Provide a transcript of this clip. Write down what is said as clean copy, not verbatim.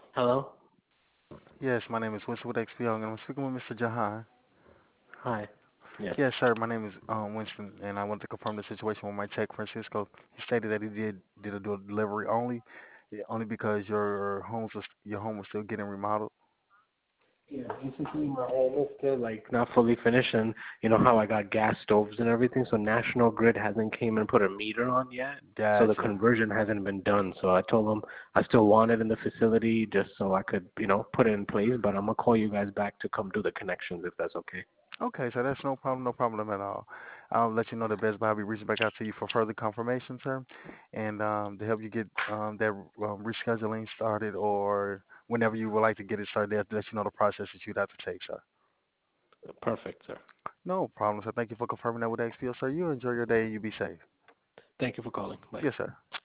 Hello? Yes, my name is Winston with XPO, and I'm speaking with Mr. Jahan. Hi. Yes. Yes, sir. My name is Winston, and I want to confirm the situation with my tech, Francisco. He stated that he did a delivery only, only because your home was still getting remodeled. Yeah, basically my home is still like not fully finished, and you know how I got gas stoves and everything, so National Grid hasn't came and put a meter on yet, so the Gotcha. conversion hasn't been done. So I told them I still want it in the facility just so I could, put it in place, but I'm gonna call you guys back to come do the connections if that's okay. Okay, so that's no problem at all. I'll let you know that Best Buy will be reaching back out to you for further confirmation, sir, and to help you get that rescheduling started, or whenever you would like to get it started, they'll let you know the process that you'd have to take, sir. Perfect, sir. No problem, sir. Thank you for confirming that with XPO, sir. You enjoy your day and you be safe. Thank you for calling. Bye. Yes, sir.